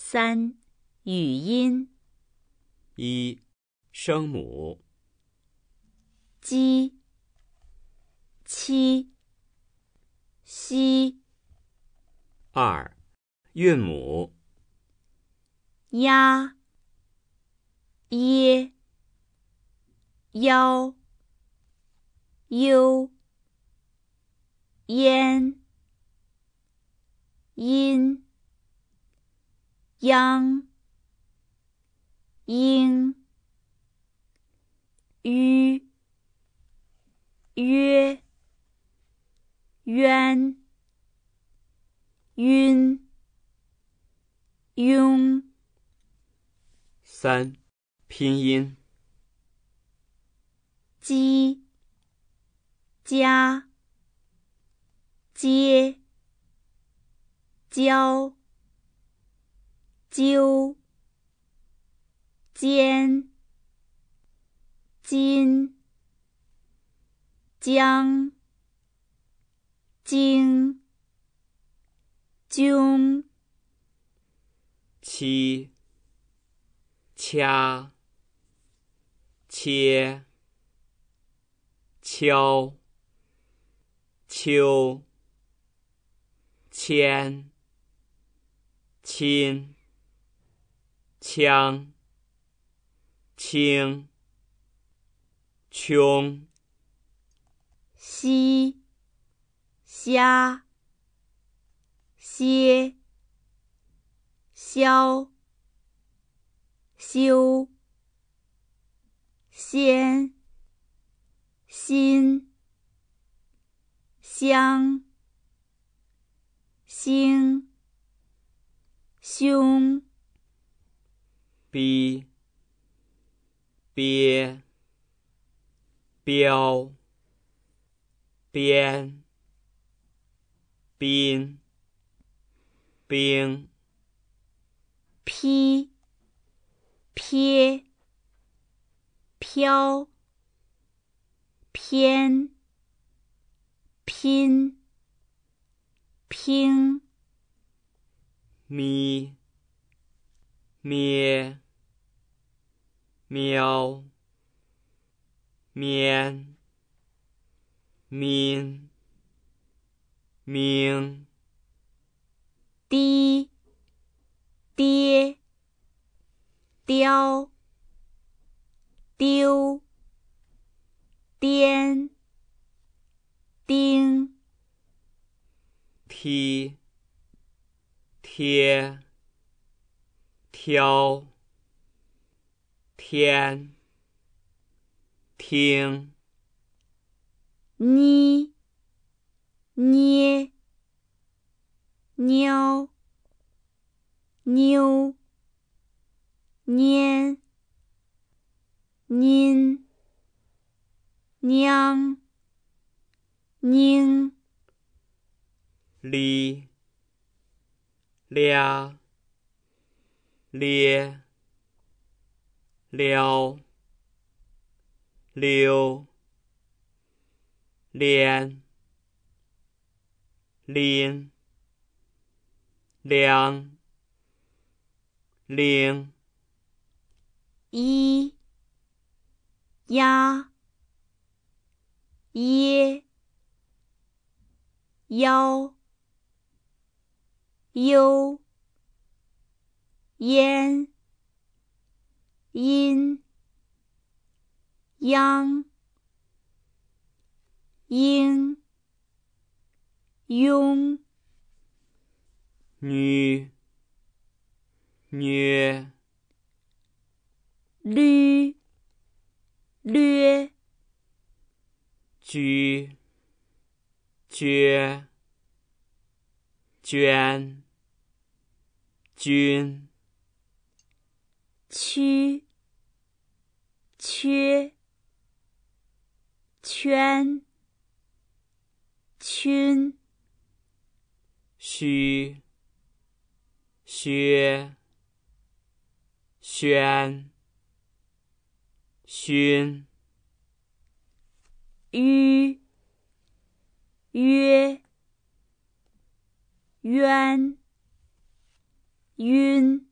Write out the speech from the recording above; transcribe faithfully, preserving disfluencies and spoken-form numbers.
三、语音。 一、声母。 鸡、七、西。 二、韵母。 鸭、耶、腰、优、烟、阴、央、应、吁、约、渊、晕、庸。 三、拼音。 鸡、家、接、交、揪、尖、金、将、经、迥。 七、掐、切、敲、秋、迁、亲、枪、清、穷。 西、虾、歇、消、修、先、心、香、星、凶。 逼、憋、标、边、宾、兵。 批、撇、飘、偏、拼、拼。 咪、咩、喵、面、min、明。 低、跌、雕、丢、颠、丁。 踢、贴、挑、天、听。 妮、捏、喵、妞、拈、您、娘、宁。 哩、俩、咧、撩、溜、连、拎、梁、铃。 一、鸭、耶、腰、优、烟、阴、央、应、庸。 女、虐、 捋、略、 居、撅、捐、君。 曲、缺、圈、圈。 虚、薛、宣、勋。 迂、约、渊、晕。